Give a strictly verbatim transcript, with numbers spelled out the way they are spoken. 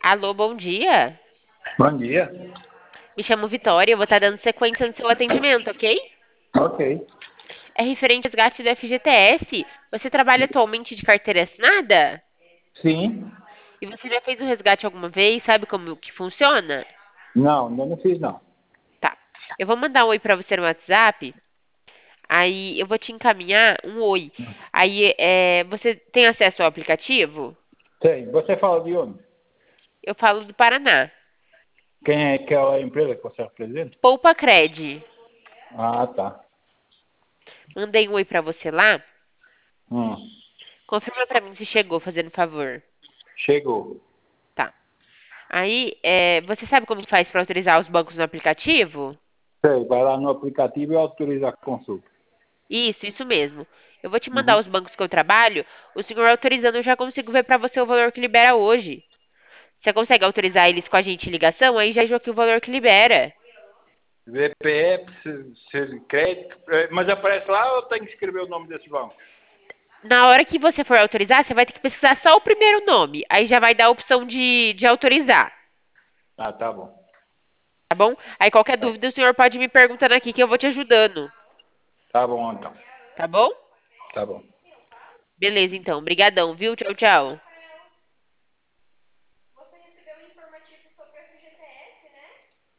Alô, bom dia. Bom dia. Me chamo Vitória, eu vou estar dando sequência no seu atendimento, ok? Ok. É referente ao resgate do F G T S. Você trabalha atualmente de carteira assinada? Sim. E você já fez o resgate alguma vez? Sabe como que funciona? Não, ainda não fiz não. Tá. Eu vou mandar um oi pra você no WhatsApp. Aí eu vou te encaminhar um oi. Aí é, você tem acesso ao aplicativo? Tem. Você fala de onde? Eu falo do Paraná. Quem é aquela empresa que você representa? Poupa Cred. Ah, tá. Mandei um oi pra você lá. Hum. Confirma pra mim se chegou, fazendo favor. Chegou. Tá. Aí, é, você sabe como que faz para autorizar os bancos no aplicativo? Sei. Vai lá no aplicativo e autoriza a consulta. Isso, isso mesmo. Eu vou te mandar Uhum. os bancos que eu trabalho. O senhor autorizando, eu já consigo ver para você o valor que libera hoje. Você consegue autorizar eles com a gente em ligação? Aí já vejo aqui o valor que libera. V P F, se- se- crédito. eh, Mas aparece lá ou tem que escrever o nome desse banco? Na hora que você for autorizar, você vai ter que pesquisar só o primeiro nome. Aí já vai dar a opção de, de autorizar, Ah, tá bom. tá bom? Aí qualquer dúvida, o senhor pode me perguntando aqui que eu vou te ajudando, Tá bom então. tá bom? Tá bom. Beleza, então. Obrigadão, viu? Tchau, tchau.